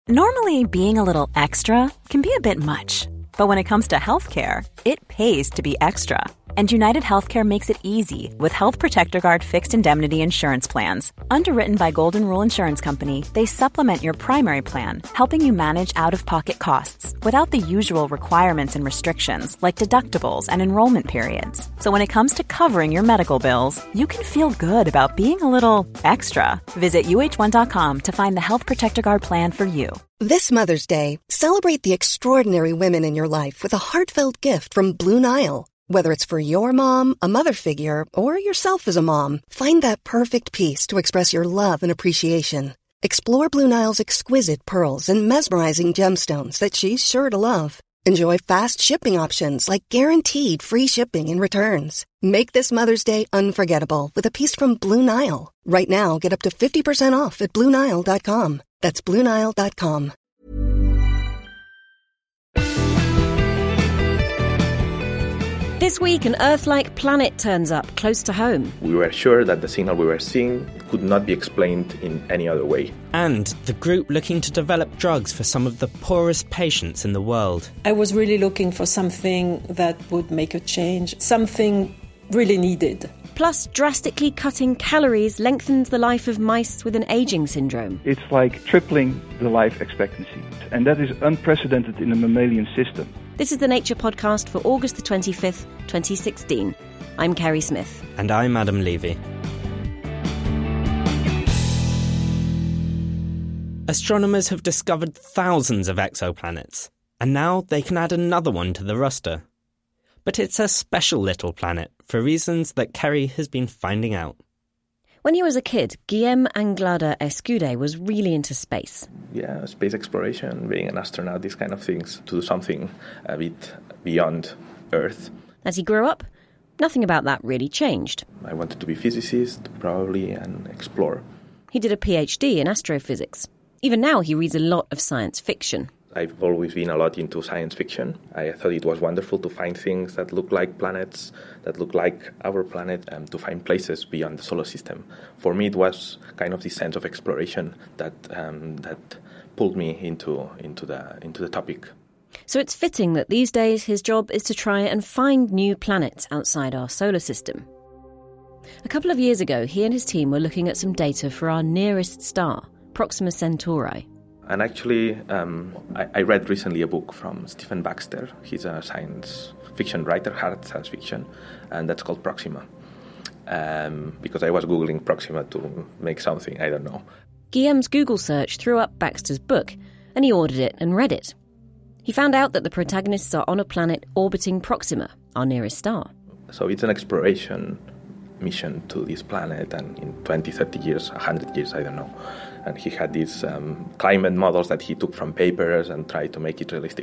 Normally, being a little extra can be a bit much. But when it comes to healthcare, it pays to be extra. And United Healthcare makes it easy with Health Protector Guard fixed indemnity insurance plans. Underwritten by Golden Rule Insurance Company, they supplement your primary plan, helping you manage out-of-pocket costs without the usual requirements and restrictions like deductibles and enrollment periods. So when it comes to covering your medical bills, you can feel good about being a little extra. Visit uh1.com to find the Health Protector Guard plan for you. This Mother's Day, celebrate the extraordinary women in your life with a heartfelt gift from Blue Nile. Whether it's for your mom, a mother figure, or yourself as a mom, find that perfect piece to express your love and appreciation. Explore Blue Nile's exquisite pearls and mesmerizing gemstones that she's sure to love. Enjoy fast shipping options like guaranteed free shipping and returns. Make this Mother's Day unforgettable with a piece from Blue Nile. Right now, get up to 50% off at BlueNile.com. That's BlueNile.com. This week, an Earth-like planet turns up close to home. We were sure that the signal we were seeing could not be explained in any other way. And the group looking to develop drugs for some of the poorest patients in the world. I was really looking for something that would make a change, something really needed. Plus, drastically cutting calories lengthens the life of mice with an aging syndrome. It's like tripling the life expectancy, and that is unprecedented in the mammalian system. This is the Nature Podcast for August the 25th, 2016. I'm Kerry Smith. And I'm Adam Levy. Astronomers have discovered thousands of exoplanets, and now they can add another one to the roster. But it's a special little planet, for reasons that Kerry has been finding out. When he was a kid, Guillem Anglada Escude was really into space. Yeah, space exploration, being an astronaut, these kind of things, to do something a bit beyond Earth. As he grew up, nothing about that really changed. I wanted to be a physicist, probably, and explore. He did a PhD in astrophysics. Even now, he reads a lot of science fiction. I've always been a lot into science fiction. I thought it was wonderful to find things that look like planets, that look like our planet, and to find places beyond the solar system. For me, it was kind of this sense of exploration that pulled me into the topic. So it's fitting that these days his job is to try and find new planets outside our solar system. A couple of years ago, he and his team were looking at some data for our nearest star, Proxima Centauri. And actually, I read recently a book from Stephen Baxter. He's a science fiction writer, hard science fiction, and that's called Proxima. Because I was Googling Proxima to make something, I don't know. Guillem's Google search threw up Baxter's book, and he ordered it and read it. He found out that the protagonists are on a planet orbiting Proxima, our nearest star. So it's an exploration mission to this planet, and in 20, 30 years, 100 years, I don't know. And he had these climate models that he took from papers and tried to make it realistic.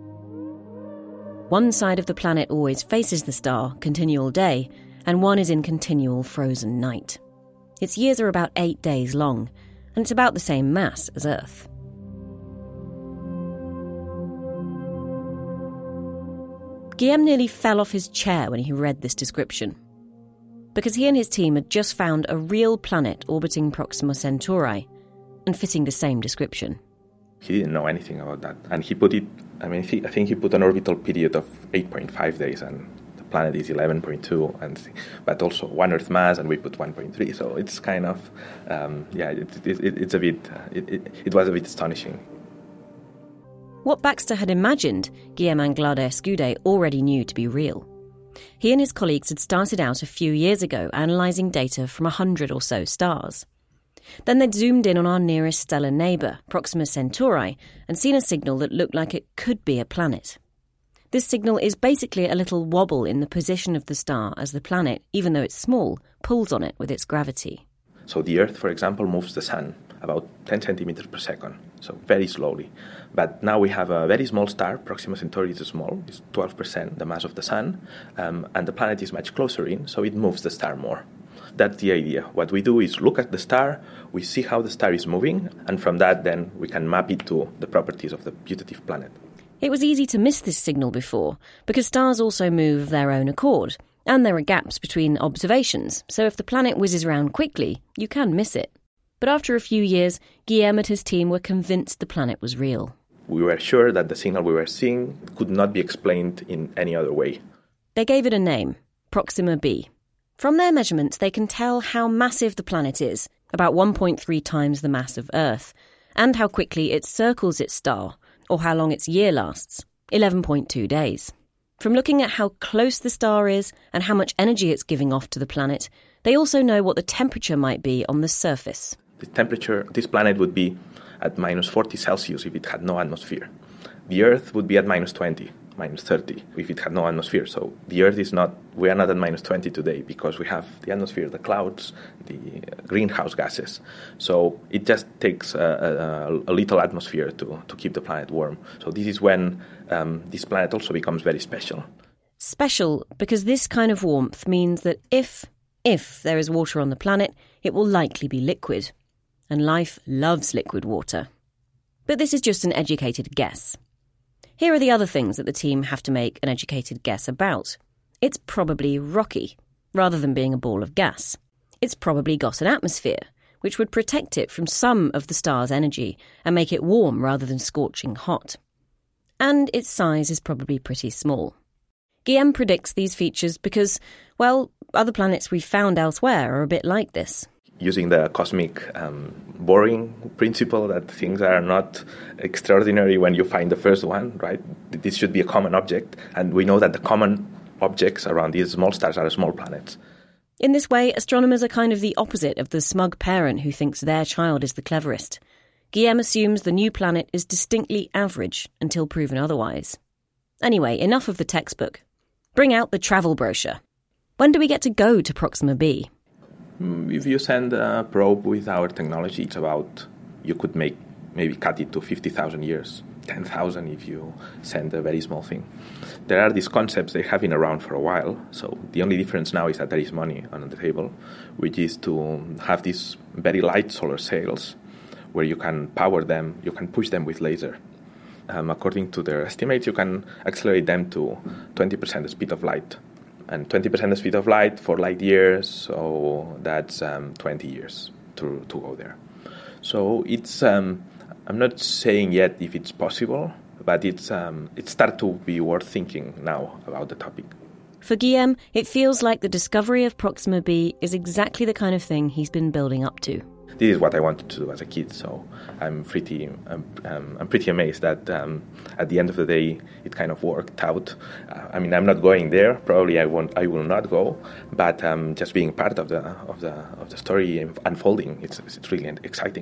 One side of the planet always faces the star, continual day, and one is in continual frozen night. Its years are about 8 days long, and it's about the same mass as Earth. Guillem nearly fell off his chair when he read this description, because he and his team had just found a real planet orbiting Proxima Centauri and fitting the same description. He didn't know anything about that. And he put it, I think he put an orbital period of 8.5 days, and the planet is 11.2, but also 1 Earth mass, and we put 1.3. So it's kind of, it's a bit, it was a bit astonishing. What Baxter had imagined, Guillem Anglada Escude already knew to be real. He and his colleagues had started out a few years ago analysing data from 100 or so stars. Then they'd zoomed in on our nearest stellar neighbour, Proxima Centauri, and seen a signal that looked like it could be a planet. This signal is basically a little wobble in the position of the star as the planet, even though it's small, pulls on it with its gravity. So the Earth, for example, moves the Sun about 10 centimeters per second, so very slowly. But now we have a very small star. Proxima Centauri is small, it's 12% the mass of the Sun, and the planet is much closer in, so it moves the star more. That's the idea. What we do is look at the star, we see how the star is moving, and from that then we can map it to the properties of the putative planet. It was easy to miss this signal before, because stars also move of their own accord, and there are gaps between observations, so if the planet whizzes around quickly, you can miss it. But after a few years, Guillem and his team were convinced the planet was real. We were sure that the signal we were seeing could not be explained in any other way. They gave it a name, Proxima b. From their measurements, they can tell how massive the planet is, about 1.3 times the mass of Earth, and how quickly it circles its star, or how long its year lasts, 11.2 days. From looking at how close the star is and how much energy it's giving off to the planet, they also know what the temperature might be on the surface. The temperature, this planet would be at minus 40 Celsius if it had no atmosphere. The Earth would be at minus 20, minus 30 if it had no atmosphere. So the Earth we are not at minus 20 today because we have the atmosphere, the clouds, the greenhouse gases. So it just takes a little atmosphere to keep the planet warm. So this is when this planet also becomes very special. Special because this kind of warmth means that if there is water on the planet, it will likely be liquid. And life loves liquid water. But this is just an educated guess. Here are the other things that the team have to make an educated guess about. It's probably rocky, rather than being a ball of gas. It's probably got an atmosphere, which would protect it from some of the star's energy and make it warm rather than scorching hot. And its size is probably pretty small. Guillem predicts these features because, well, other planets we've found elsewhere are a bit like this. Using the cosmic Boring principle that things are not extraordinary when you find the first one, right? This should be a common object, and we know that the common objects around these small stars are small planets. In this way, astronomers are kind of the opposite of the smug parent who thinks their child is the cleverest. Guillem assumes the new planet is distinctly average until proven otherwise. Anyway, enough of the textbook. Bring out the travel brochure. When do we get to go to Proxima b? If you send a probe with our technology, you could maybe cut it to 50,000 years, 10,000 if you send a very small thing. There are these concepts, they have been around for a while, so the only difference now is that there is money on the table, which is to have these very light solar sails where you can power them, you can push them with laser. According to their estimates, you can accelerate them to 20% the speed of light. And 20% the speed of light, 4 light years, so that's 20 years to go there. So it's, I'm not saying yet if it's possible, but it starts to be worth thinking now about the topic. For Guillem, it feels like the discovery of Proxima b is exactly the kind of thing he's been building up to. This is what I wanted to do as a kid, so I'm pretty amazed that at the end of the day it kind of worked out. I'm not going there. Probably I will not go, but just being part of the story unfolding, it's really exciting.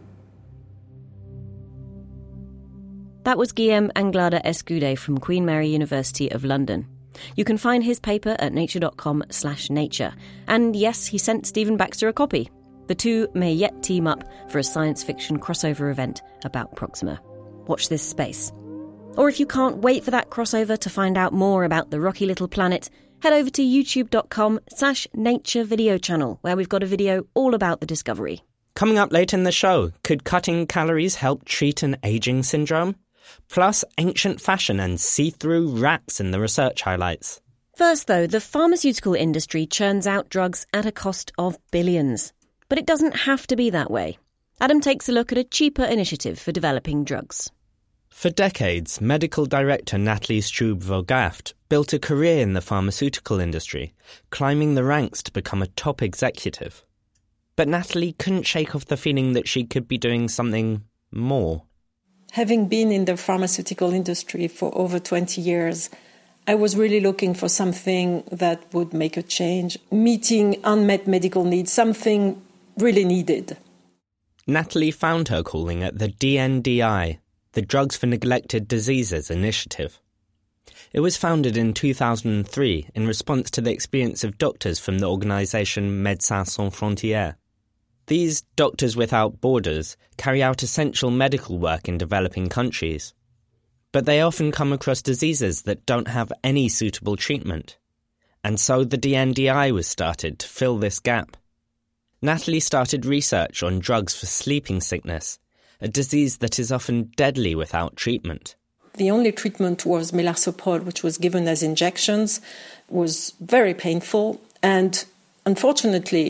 That was Guillem Anglada Escudé from Queen Mary University of London. You can find his paper at nature.com/nature. And yes, he sent Stephen Baxter a copy. The two may yet team up for a science fiction crossover event about Proxima. Watch this space. Or if you can't wait for that crossover to find out more about the rocky little planet, head over to youtube.com/nature video channel, where we've got a video all about the discovery. Coming up later in the show, could cutting calories help treat an aging syndrome? Plus ancient fashion and see-through rats in the research highlights. First, though, the pharmaceutical industry churns out drugs at a cost of billions. But it doesn't have to be that way. Adam takes a look at a cheaper initiative for developing drugs. For decades, medical director Nathalie Strube-Vogaft built a career in the pharmaceutical industry, climbing the ranks to become a top executive. But Nathalie couldn't shake off the feeling that she could be doing something more. Having been in the pharmaceutical industry for over 20 years, I was really looking for something that would make a change, meeting unmet medical needs, something really needed. Nathalie found her calling at the DNDi, the Drugs for Neglected Diseases initiative. It was founded in 2003 in response to the experience of doctors from the organisation Médecins Sans Frontières. These Doctors Without Borders carry out essential medical work in developing countries. But they often come across diseases that don't have any suitable treatment. And so the DNDi was started to fill this gap. Nathalie started research on drugs for sleeping sickness, a disease that is often deadly without treatment. The only treatment was Melarsoprol, which was given as injections, was very painful, and unfortunately,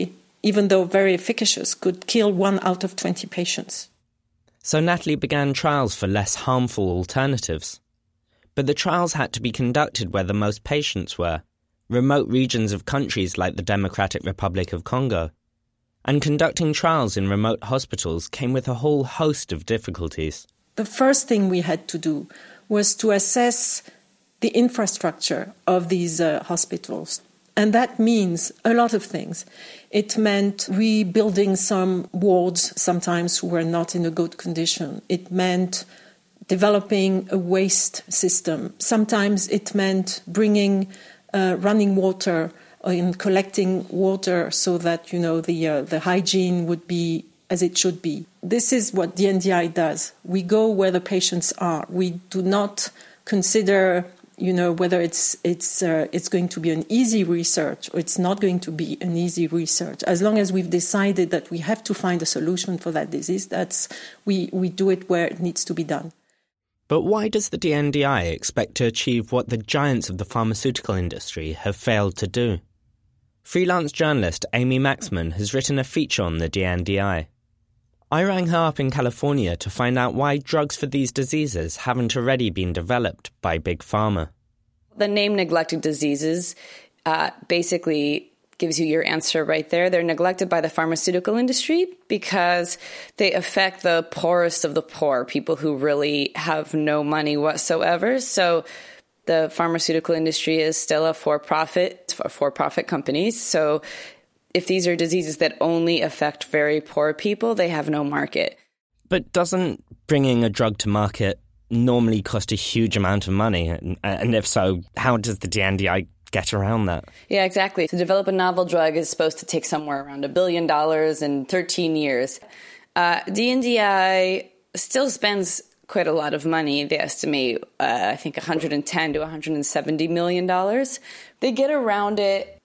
even though very efficacious, could kill 1 out of 20 patients. So Natalie began trials for less harmful alternatives. But the trials had to be conducted where the most patients were, remote regions of countries like the Democratic Republic of Congo. And conducting trials in remote hospitals came with a whole host of difficulties. The first thing we had to do was to assess the infrastructure of these hospitals. And that means a lot of things. It meant rebuilding some wards, sometimes who were not in a good condition. It meant developing a waste system. Sometimes it meant bringing running water and collecting water so that, the hygiene would be as it should be. This is what the NDI does. We go where the patients are. We do not consider whether it's going to be an easy research or it's not going to be an easy research. As long as we've decided that we have to find a solution for that disease, we do it where it needs to be done. But why does the DNDi expect to achieve what the giants of the pharmaceutical industry have failed to do? Freelance journalist Amy Maxman has written a feature on the DNDi. I rang her up in California to find out why drugs for these diseases haven't already been developed by Big Pharma. The name neglected diseases basically gives you your answer right there. They're neglected by the pharmaceutical industry because they affect the poorest of the poor, people who really have no money whatsoever. So the pharmaceutical industry is still a for-profit companies. So if these are diseases that only affect very poor people, they have no market. But doesn't bringing a drug to market normally cost a huge amount of money? And if so, how does the DNDi get around that? Yeah, exactly. To develop a novel drug is supposed to take somewhere around $1 billion in 13 years. DNDi still spends quite a lot of money. They estimate, I think, $110 to $170 million. They get around it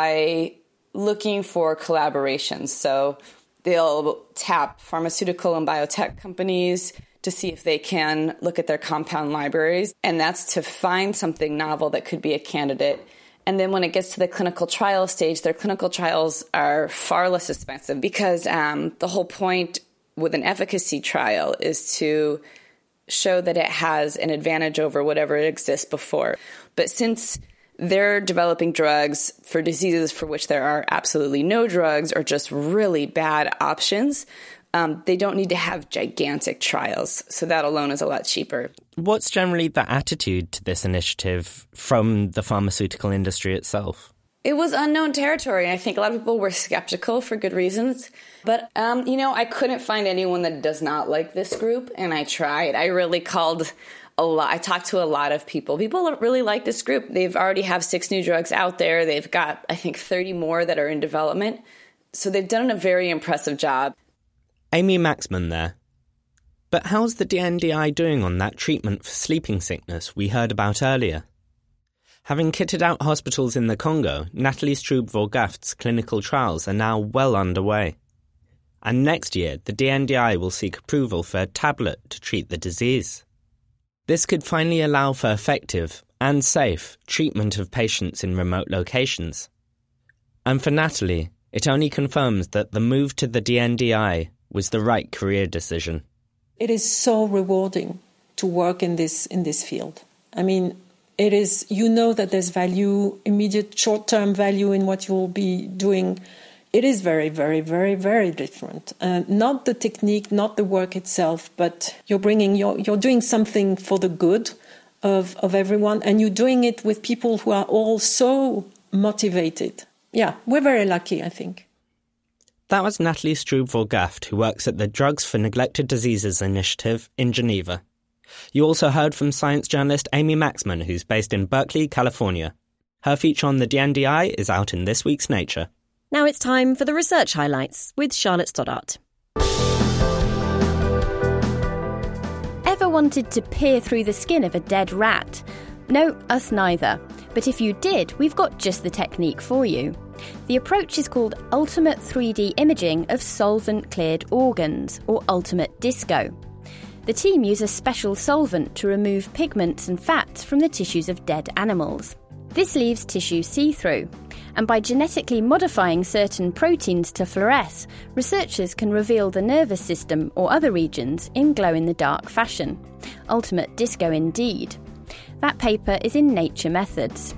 by looking for collaborations. So they'll tap pharmaceutical and biotech companies to see if they can look at their compound libraries. And that's to find something novel that could be a candidate. And then when it gets to the clinical trial stage, their clinical trials are far less expensive because the whole point with an efficacy trial is to show that it has an advantage over whatever exists before. But since they're developing drugs for diseases for which there are absolutely no drugs or just really bad options, they don't need to have gigantic trials. So that alone is a lot cheaper. What's generally the attitude to this initiative from the pharmaceutical industry itself? It was unknown territory. I think a lot of people were skeptical for good reasons. But, I couldn't find anyone that does not like this group. And I tried. I really called a lot. I talked to a lot of people. People really like this group. They've already have 6 new drugs out there. They've got, I think, 30 more that are in development. So they've done a very impressive job. Amy Maxman there. But how's the DNDi doing on that treatment for sleeping sickness we heard about earlier? Having kitted out hospitals in the Congo, Nathalie Strub-Vorgaft's clinical trials are now well underway. And next year, the DNDi will seek approval for a tablet to treat the disease. This could finally allow for effective and safe treatment of patients in remote locations. And for Natalie, it only confirms that the move to the DNDi was the right career decision. It is so rewarding to work in this field. I mean, it is, that there's value, immediate short-term value in what you'll be doing. It is very, very, very, very different. Not the technique, not the work itself, but you're doing something for the good of everyone, and you're doing it with people who are all so motivated. Yeah, we're very lucky, I think. That was Nathalie Strub-Vorgaft, who works at the Drugs for Neglected Diseases Initiative in Geneva. You also heard from science journalist Amy Maxman, who's based in Berkeley, California. Her feature on the DNDi is out in this week's Nature. Now it's time for the research highlights with Charlotte Stoddart. Ever wanted to peer through the skin of a dead rat? No, us neither. But if you did, we've got just the technique for you. The approach is called Ultimate 3D Imaging of Solvent-Cleared Organs, or Ultimate DISCO. The team use a special solvent to remove pigments and fats from the tissues of dead animals. This leaves tissue see-through, And by genetically modifying certain proteins to fluoresce, researchers can reveal the nervous system or other regions in glow-in-the-dark fashion. Ultimate disco indeed. That paper is in Nature Methods.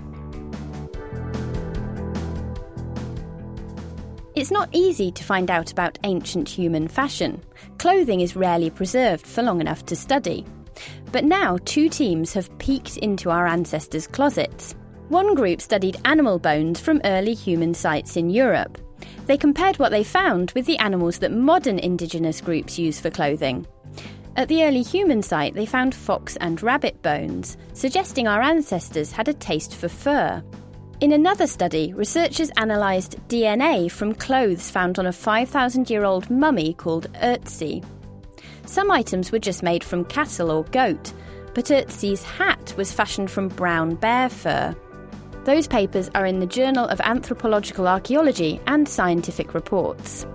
It's not easy to find out about ancient human fashion. Clothing is rarely preserved for long enough to study. But now 2 teams have peeked into our ancestors' closets. One group studied animal bones from early human sites in Europe. They compared what they found with the animals that modern indigenous groups use for clothing. At the early human site, they found fox and rabbit bones, suggesting our ancestors had a taste for fur. In another study, researchers analysed DNA from clothes found on a 5,000-year-old mummy called Ötzi. Some items were just made from cattle or goat, but Ötzi's hat was fashioned from brown bear fur. Those papers are in the Journal of Anthropological Archaeology and Scientific Reports.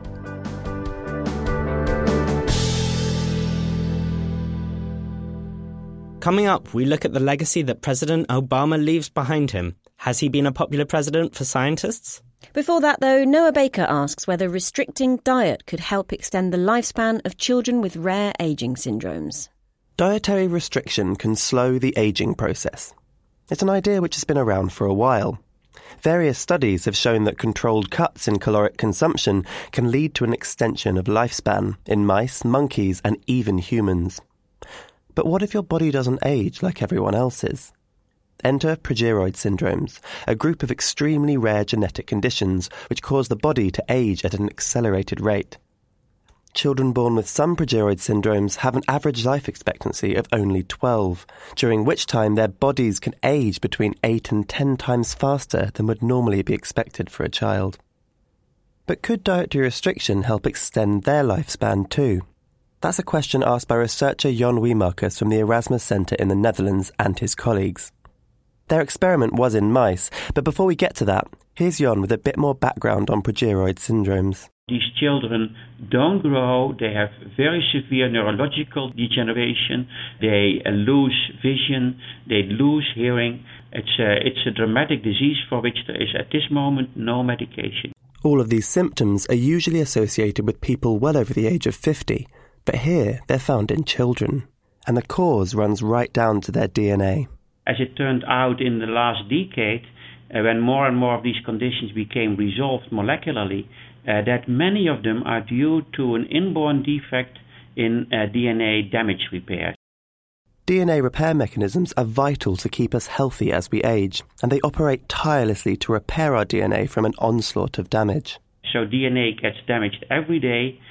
Coming up, we look at the legacy that President Obama leaves behind him. Has he been a popular president for scientists? Before that, though, Noah Baker asks whether restricting diet could help extend the lifespan of children with rare ageing syndromes. Dietary restriction can slow the ageing process. It's an idea which has been around for a while. Various studies have shown that controlled cuts in caloric consumption can lead to an extension of lifespan in mice, monkeys, and even humans. But what if your body doesn't age like everyone else's? Enter progeroid syndromes, a group of extremely rare genetic conditions which cause the body to age at an accelerated rate. Children born with some progeroid syndromes have an average life expectancy of only 12, during which time their bodies can age between 8 and 10 times faster than would normally be expected for a child. But could dietary restriction help extend their lifespan too? That's a question asked by researcher Jon Wiemarkus from the Erasmus Centre in the Netherlands and his colleagues. Their experiment was in mice, but before we get to that, here's Jon with a bit more background on progeroid syndromes. These children don't grow, they have very severe neurological degeneration, they lose vision, they lose hearing. It's a dramatic disease for which there is at this moment no medication. All of these symptoms are usually associated with people well over the age of 50, but here they're found in children, and the cause runs right down to their DNA. As it turned out in the last decade, when more and more of these conditions became resolved molecularly, that many of them are due to an inborn defect in DNA damage repair. DNA repair mechanisms are vital to keep us healthy as we age, and they operate tirelessly to repair our DNA from an onslaught of damage. So DNA gets damaged every day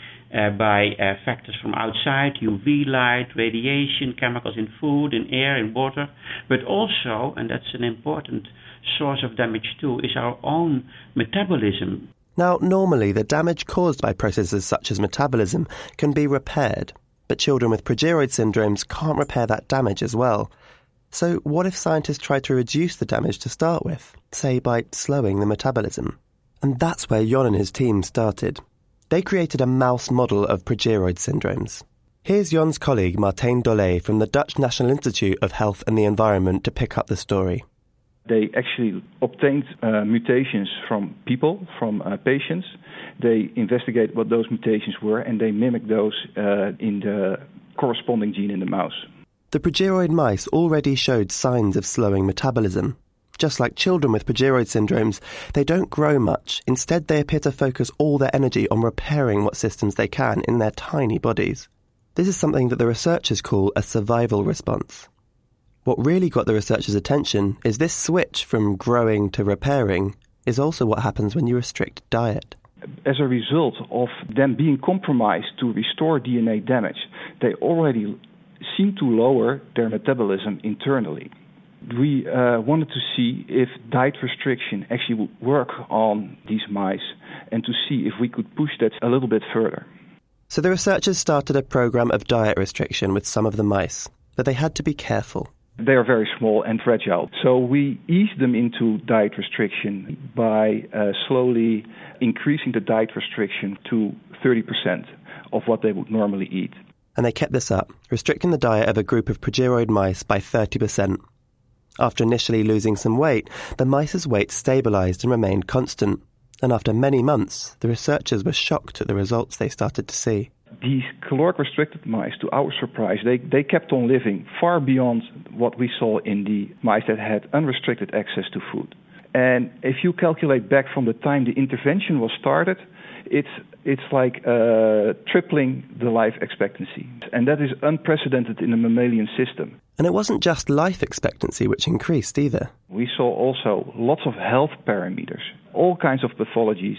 by factors from outside, UV light, radiation, chemicals in food, in air, in water, but also, and that's an important source of damage too, is our own metabolism. Now, normally the damage caused by processes such as metabolism can be repaired, but children with progeroid syndromes can't repair that damage as well. So what if scientists try to reduce the damage to start with, say by slowing the metabolism? And that's where Jon and his team started. They created a mouse model of progeroid syndromes. Here's Jon's colleague Martijn Dolle from the Dutch National Institute of Health and the Environment to pick up the story. They actually obtained mutations from people, from patients. They investigate what those mutations were, and they mimic those in the corresponding gene in the mouse. The progeroid mice already showed signs of slowing metabolism. Just like children with progeroid syndromes, they don't grow much. Instead, they appear to focus all their energy on repairing what systems they can in their tiny bodies. This is something that the researchers call a survival response. What really got the researchers' attention is this switch from growing to repairing is also what happens when you restrict diet. As a result of them being compromised to restore DNA damage, they already seem to lower their metabolism internally. We wanted to see if diet restriction actually would work on these mice and to see if we could push that a little bit further. So the researchers started a program of diet restriction with some of the mice, but they had to be careful. They are very small and fragile, so we eased them into diet restriction by slowly increasing the diet restriction to 30% of what they would normally eat. And they kept this up, restricting the diet of a group of progeroid mice by 30%. After initially losing some weight, the mice's weight stabilised and remained constant. And after many months, the researchers were shocked at the results they started to see. These caloric-restricted mice, to our surprise, they kept on living far beyond what we saw in the mice that had unrestricted access to food. And if you calculate back from the time the intervention was started, it's like tripling the life expectancy. And that is unprecedented in the mammalian system. And it wasn't just life expectancy which increased either. We saw also lots of health parameters. All kinds of pathologies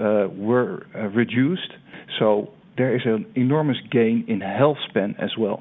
were reduced. So there is an enormous gain in health span as well.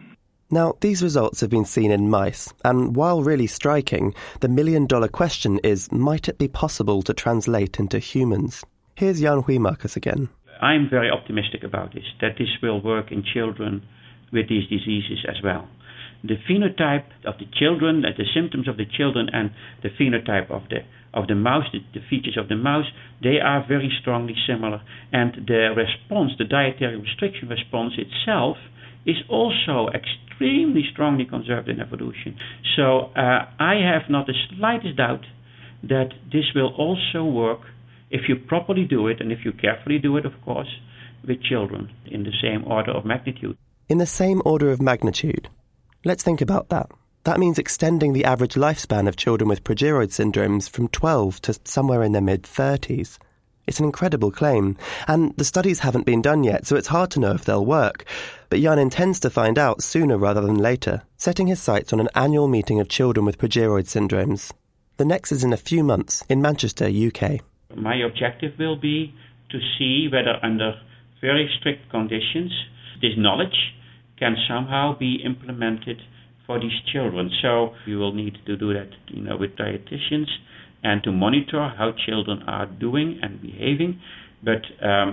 Now, these results have been seen in mice, and while really striking, the million-dollar question is, might it be possible to translate into humans? Here's Jan Huijmakers again. I'm very optimistic about this, that this will work in children with these diseases as well. The phenotype of the children, the symptoms of the children, and the phenotype of the mouse, the features of the mouse, they are very strongly similar. And the response, the dietary restriction response itself, is also extremely strongly conserved in evolution. So I have not the slightest doubt that this will also work if you properly do it, and if you carefully do it, of course, with children in the same order of magnitude. In the same order of magnitude? Let's think about that. That means extending the average lifespan of children with progeroid syndromes from 12 to somewhere in their mid-30s. It's an incredible claim, and the studies haven't been done yet, so it's hard to know if they'll work. But Jan intends to find out sooner rather than later, setting his sights on an annual meeting of children with progeroid syndromes. The next is in a few months in Manchester, UK. My objective will be to see whether under very strict conditions this knowledge can somehow be implemented for these children. So we will need to do that, with dietitians and to monitor how children are doing and behaving. But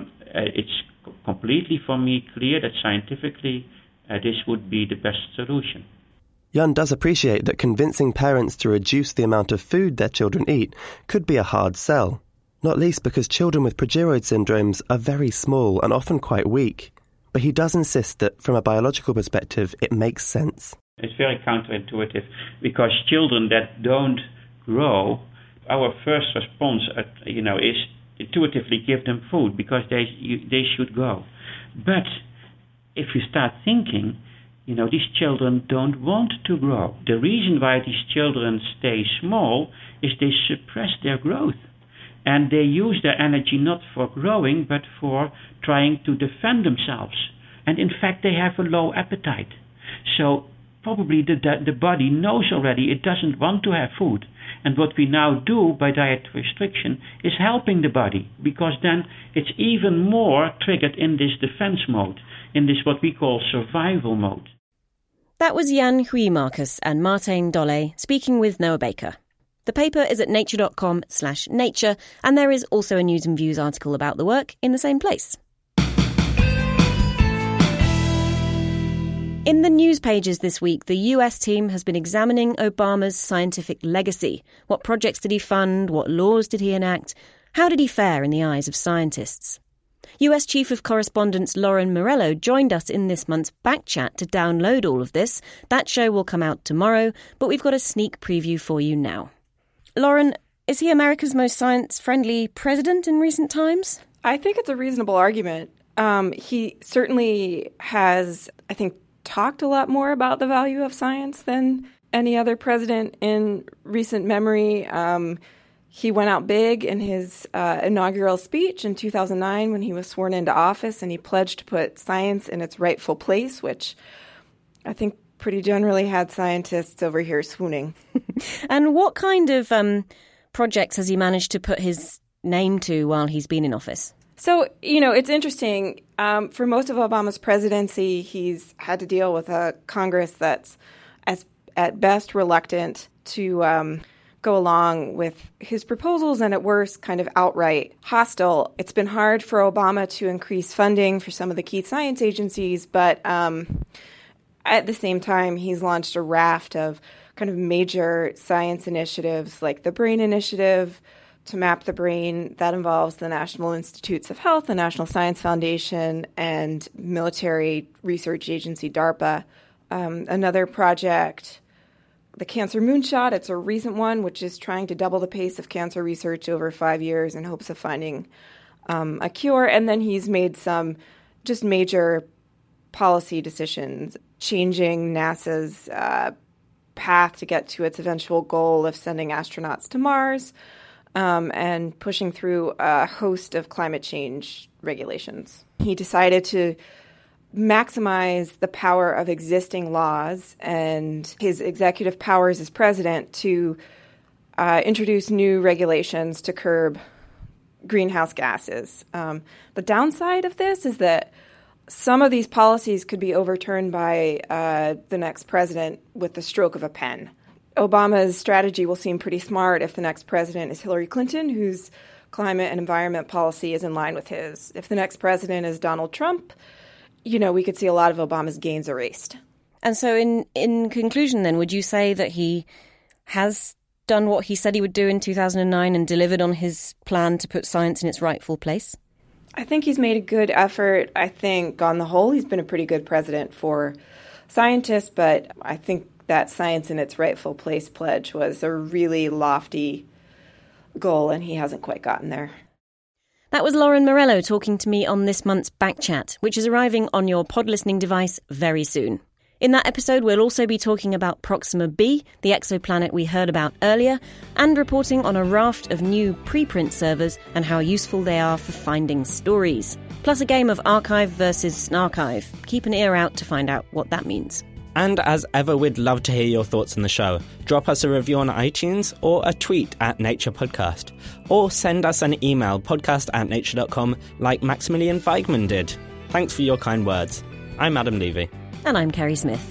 it's completely for me clear that scientifically this would be the best solution. Jan does appreciate that convincing parents to reduce the amount of food their children eat could be a hard sell. Not least because children with progeroid syndromes are very small and often quite weak. But he does insist that, from a biological perspective, it makes sense. It's very counterintuitive, because children that don't grow, our first response, is intuitively give them food, because they should grow. But if you start thinking, these children don't want to grow. The reason why these children stay small is they suppress their growth. And they use their energy not for growing, but for trying to defend themselves. And in fact, they have a low appetite. So probably the body knows already it doesn't want to have food. And what we now do by diet restriction is helping the body, because then it's even more triggered in this defense mode, in this what we call survival mode. That was Jan Huijmakers and Martijn Dolle speaking with Noah Baker. The paper is at nature.com/nature, and there is also a News and Views article about the work in the same place. In the news pages this week, the US team has been examining Obama's scientific legacy. What projects did he fund? What laws did he enact? How did he fare in the eyes of scientists? US Chief of Correspondence Lauren Morello joined us in this month's Backchat to download all of this. That show will come out tomorrow, but we've got a sneak preview for you now. Lauren, is he America's most science-friendly president in recent times? I think it's a reasonable argument. He certainly has, I think, talked a lot more about the value of science than any other president in recent memory. He went out big in his inaugural speech in 2009 when he was sworn into office, and he pledged to put science in its rightful place, which I think pretty generally had scientists over here swooning. And what kind of projects has he managed to put his name to while he's been in office? So, it's interesting. For most of Obama's presidency, he's had to deal with a Congress that's at best reluctant to go along with his proposals, and at worst kind of outright hostile. It's been hard for Obama to increase funding for some of the key science agencies, but at the same time, he's launched a raft of kind of major science initiatives like the Brain Initiative to map the brain. That involves the National Institutes of Health, the National Science Foundation, and military research agency DARPA. Another project the Cancer Moonshot. It's a recent one, which is trying to double the pace of cancer research over 5 years in hopes of finding a cure. And then he's made some just major policy decisions, changing NASA's path to get to its eventual goal of sending astronauts to Mars, and pushing through a host of climate change regulations. He decided to maximize the power of existing laws and his executive powers as president to introduce new regulations to curb greenhouse gases. The downside of this is that some of these policies could be overturned by the next president with the stroke of a pen. Obama's strategy will seem pretty smart if the next president is Hillary Clinton, whose climate and environment policy is in line with his. If the next president is Donald Trump, we could see a lot of Obama's gains erased. And so in conclusion, then, would you say that he has done what he said he would do in 2009 and delivered on his plan to put science in its rightful place? I think he's made a good effort. I think on the whole, he's been a pretty good president for scientists, but I think that science in its rightful place pledge was a really lofty goal, and he hasn't quite gotten there. That was Lauren Morello talking to me on this month's Backchat, which is arriving on your pod listening device very soon. In that episode, we'll also be talking about Proxima b, the exoplanet we heard about earlier, and reporting on a raft of new preprint servers and how useful they are for finding stories. Plus a game of archive versus snarchive. Keep an ear out to find out what that means. And as ever, we'd love to hear your thoughts on the show. Drop us a review on iTunes or a tweet at Nature Podcast. Or send us an email, podcast@nature.com, like Maximilian Weigmann did. Thanks for your kind words. I'm Adam Levy. And I'm Kerry Smith.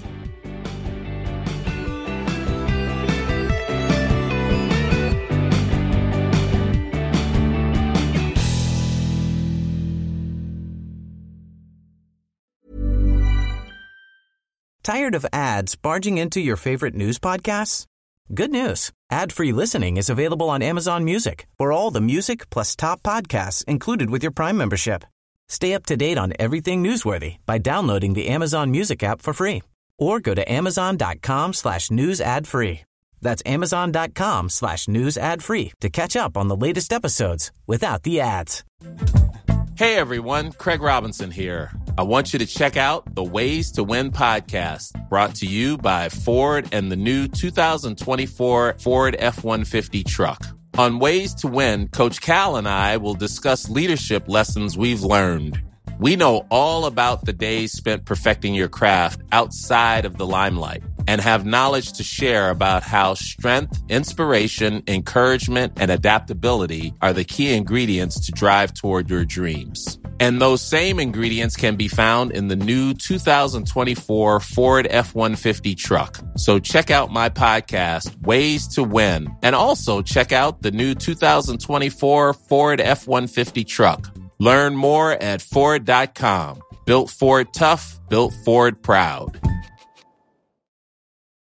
Tired of ads barging into your favorite news podcasts? Good news. Ad-free listening is available on Amazon Music for all the music plus top podcasts included with your Prime membership. Stay up to date on everything newsworthy by downloading the Amazon Music app for free. Or go to amazon.com/news ad free. That's amazon.com/news ad free to catch up on the latest episodes without the ads. Hey everyone, Craig Robinson here. I want you to check out the Ways to Win podcast, brought to you by Ford and the new 2024 Ford F-150 truck. On Ways to Win, Coach Cal and I will discuss leadership lessons we've learned. We know all about the days spent perfecting your craft outside of the limelight and have knowledge to share about how strength, inspiration, encouragement, and adaptability are the key ingredients to drive toward your dreams. And those same ingredients can be found in the new 2024 Ford F-150 truck. So check out my podcast, Ways to Win, and also check out the new 2024 Ford F-150 truck. Learn more at Ford.com. Built Ford tough, built Ford proud.